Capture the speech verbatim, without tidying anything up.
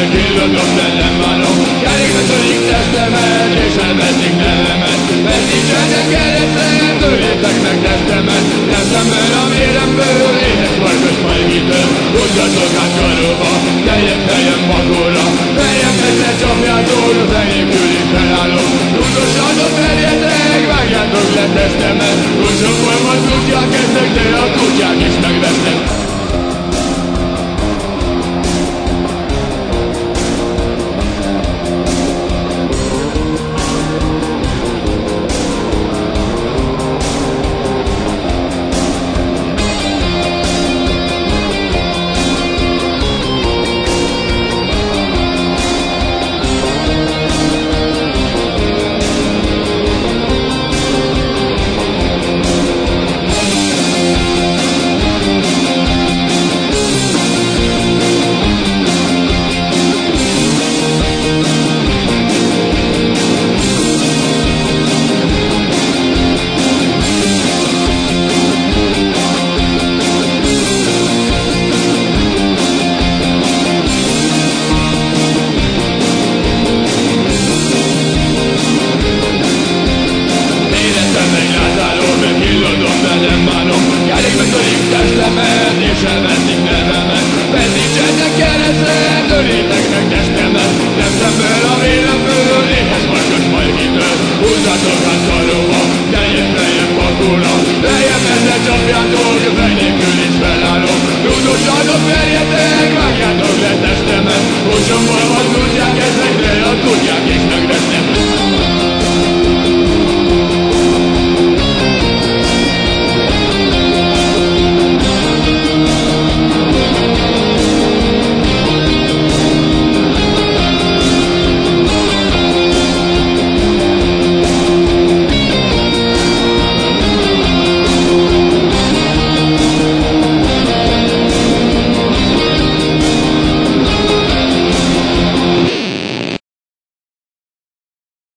Killadom, de nem bánom. Kerékbe törik testemet, és elveszik nevemet. Feszítsenek keresztre, törjétek meg testemet. Testemből, a véremből, éhes farkas majgítől. Húzzatok át karolva, teljek fejem vakolra. Fejem messze csapjátok, a fejéből is felállok. Tudossátok feljetek, vágjátok le testemet. Kucsokban kutyák esznek, de a kutyák is megvesznek. És elveszik nevemet. Feszítsenek keresztre, törjétek meg testemet. Testemből, a véremből, éhes farkas majgítől. Húzzatok át karolva, teljek fejem vakulra. Fejem ezzel csapjátok, a fenyék